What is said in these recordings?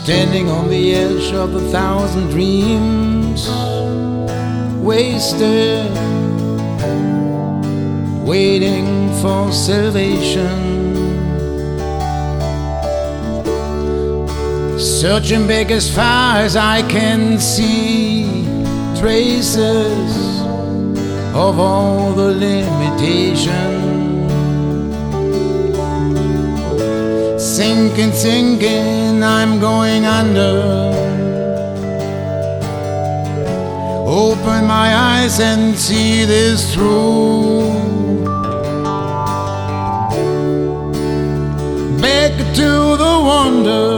Standing on the edge of 1,000 dreams, wasted, waiting for salvation. Searching back as far as I can see, traces of all the limitations. Sinking, sinking, I'm going under. Open my eyes and see this through. Back to the wonder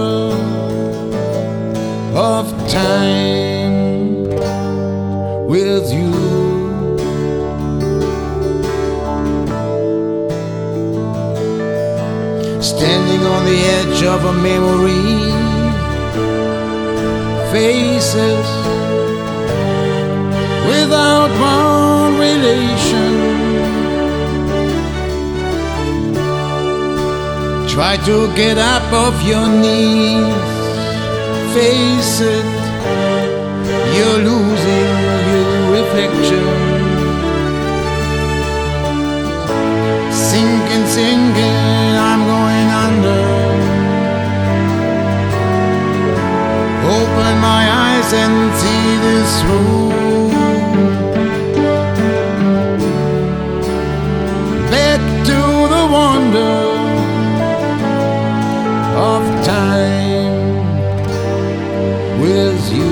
of time with you. Standing on the edge of a memory, faces without one relation. Try to get up off your knees, face it, you're losing your reflection. Sinking, sinking, I'm going under. Open my eyes and see this through. Back to the wonder of time with you.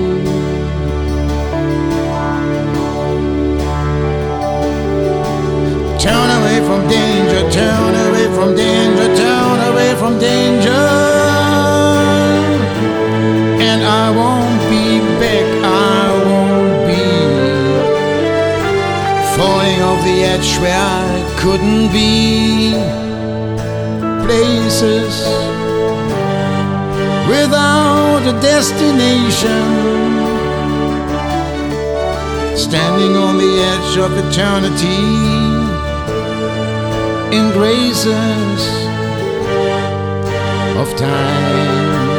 Turn away from danger, turn away from danger, turn away from danger. And I won't be back, I won't be falling off the edge where I couldn't be. Places without a destination. Standing on the edge of eternity, in graces of time.